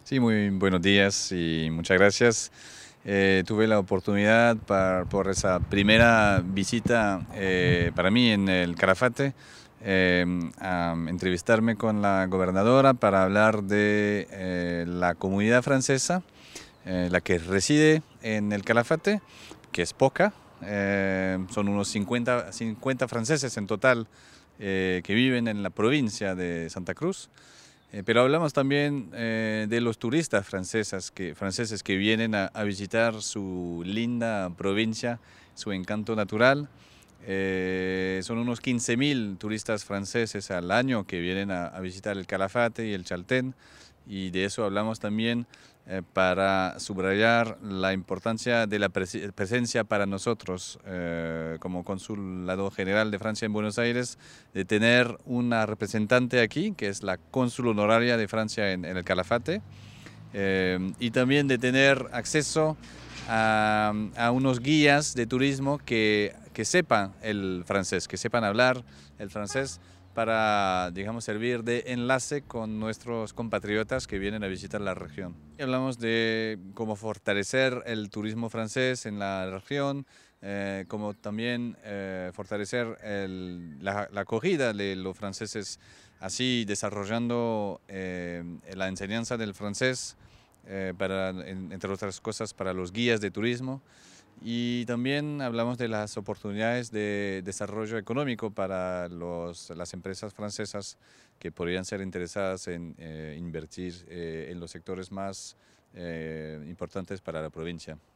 Sí, muy buenos días y muchas gracias. Tuve la oportunidad por esa primera visita para mí en el Calafate, a entrevistarme con la gobernadora para hablar de la comunidad francesa, la que reside en el Calafate, que es poca. Son unos 50 franceses en total que viven en la provincia de Santa Cruz. Pero hablamos también de los turistas franceses que vienen a visitar su linda provincia, su encanto natural. Son unos 15.000 turistas franceses al año que vienen a visitar el Calafate y el Chaltén, y de eso hablamos también para subrayar la importancia de la presencia para nosotros como Consulado General de Francia en Buenos Aires, de tener una representante aquí, que es la cónsul honoraria de Francia en el Calafate, y también de tener acceso a unos guías de turismo que sepan el francés, que sepan hablar el francés para, digamos, servir de enlace con nuestros compatriotas que vienen a visitar la región. Y hablamos de cómo fortalecer el turismo francés en la región, como también fortalecer la acogida de los franceses, así desarrollando la enseñanza del francés entre otras cosas, para los guías de turismo. Y también hablamos de las oportunidades de desarrollo económico para las empresas francesas que podrían ser interesadas en invertir en los sectores más importantes para la provincia.